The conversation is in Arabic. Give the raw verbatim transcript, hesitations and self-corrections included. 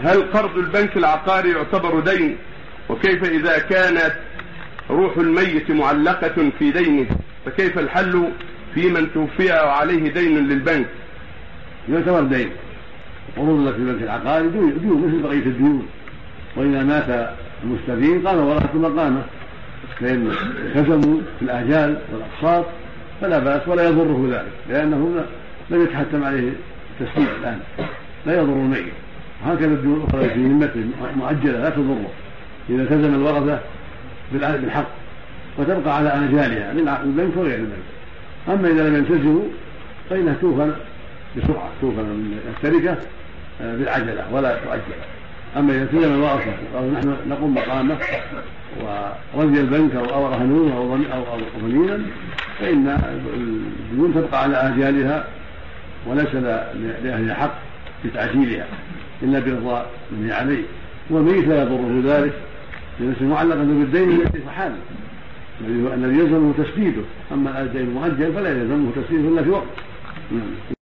هل قرض البنك العقاري يعتبر دين؟ وكيف إذا كانت روح الميت معلقة في دينه؟ فكيف الحل في من توفي وعليه دين للبنك؟ يعتبر دين. قروض لك في البنك العقاري ديون مثل بقية الديون، وإذا مات المستدين قام ورثة مقامه، فإن التزموا في الآجال والأقساط فلا بأس ولا يضره ذلك، لأنه لم يتحتم عليه التسديد الآن، لا يضر الميت. وهكذا الديون الأخرى في ذمته مؤجلة لا تضره إذا التزم الورثة بالحق وتبقى على آجالها للبنك وغير البنك. أما إذا لم يلتزموا فإنها توفى بسرعة، توفى من التركة بالعجلة ولا تؤجل. أما إذا التزم الورثة أو نحن نقوم مقامه ورضي البنك أو رهنوه أو ضمينا فإن الديون تبقى على آجالها وليس لأهل حق بتعجيلها إلا برضا من عليه. والميت لا يضره ذلك لأنه معلقا بالدين الذي فحاله الذي يلزمه تسديده. أما الدين المؤجل فلا يلزمه تسديده إلا في وقت.